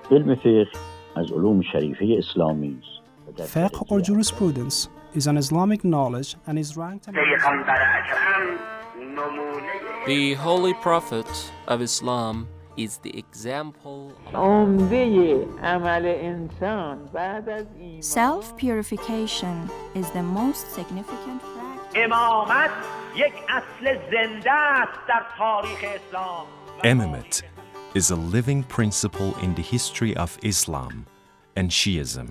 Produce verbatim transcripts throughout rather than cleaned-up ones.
علم فقه از علوم شریفه اسلامی است. Fiqh or jurisprudence is an Islamic knowledge and is ranked among The Holy Prophet of Islam is the example. Self-purification is the most significant practice. Imamate is a living principle in the history of Islam and Shiism.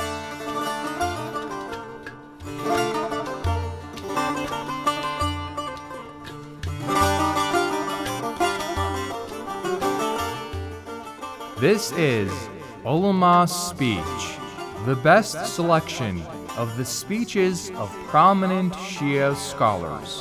This is Ulama Speech, the best selection of the speeches of prominent Shia scholars.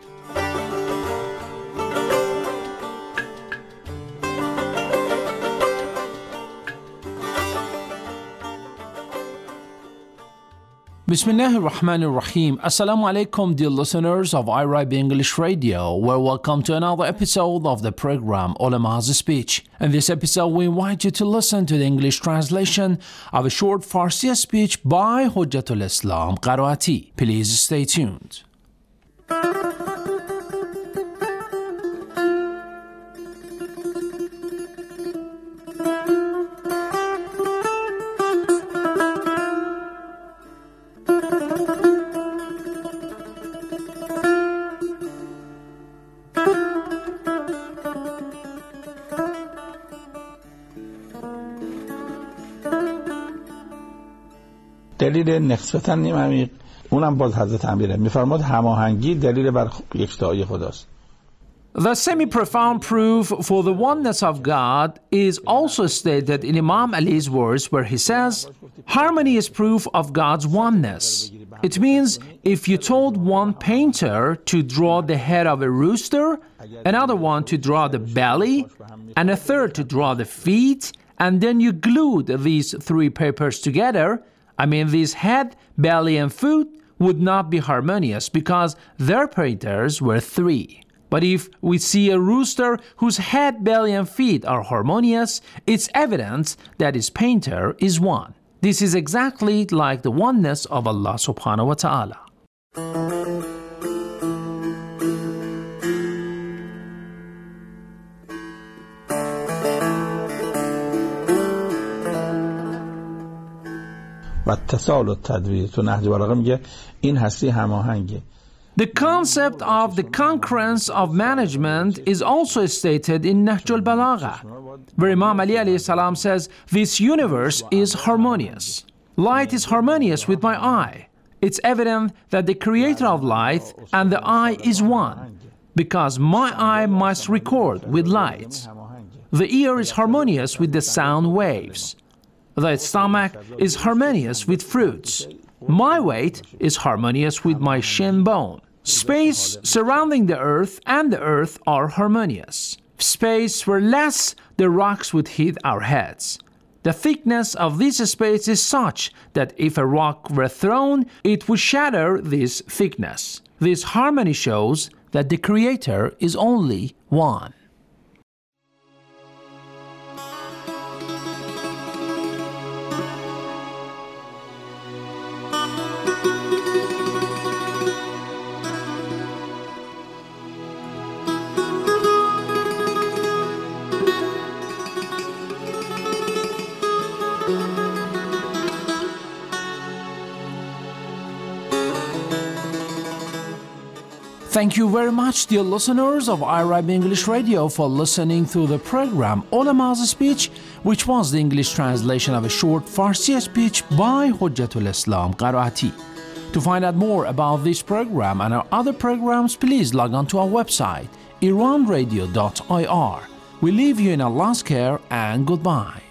Bismillah ar-Rahman ar-Rahim. Assalamu alaikum, dear listeners of I R I B English Radio. Well, welcome to another episode of the program Ulama's Speech. In this episode, we invite you to listen to the English translation of a short Farsi speech by Hujjatul Islam Qaraati. Please stay tuned. دلیل نسبتاً نیم عمیق اونم باز حضرت امیره میفرماد هماهنگی دلیل بر یکتایی خداست. The semi-profound proof for the oneness of God is also stated in Imam Ali's words where he says, harmony is proof of God's oneness. It means if you told one painter to draw the head of a rooster, another one to draw the belly, and a third to draw the feet, and then you glued these three papers together, I mean these head, belly, and foot would not be harmonious because their painters were three. But if we see a rooster whose head, belly, and feet are harmonious, it's evidence that his painter is one. This is exactly like the oneness of Allah subhanahu wa ta'ala. و اتصال و تدویر تو نهج بلاغه میگه این هستی هماهنگه. The concept of the concurrence of management is also stated in Nahj al-Balagha, where Imam Ali alayhi salam says, this universe is harmonious. Light is harmonious with my eye. It's evident that the creator of light and the eye is one, because my eye must record with light. The ear is harmonious with the sound waves. The stomach is harmonious with fruits. My weight is harmonious with my shin bone. Space surrounding the earth and the earth are harmonious. If space were less, the rocks would hit our heads. The thickness of this space is such that if a rock were thrown, it would shatter this thickness. This harmony shows that the Creator is only one. Thank you very much, dear listeners of I R I B English Radio, for listening to the program Ulama's Speech, which was the English translation of a short Farsi speech by Hujjatul Islam Qaraati. To find out more about this program and our other programs, please log on to our website, iran radio dot I R. We leave you in Allah's care and goodbye.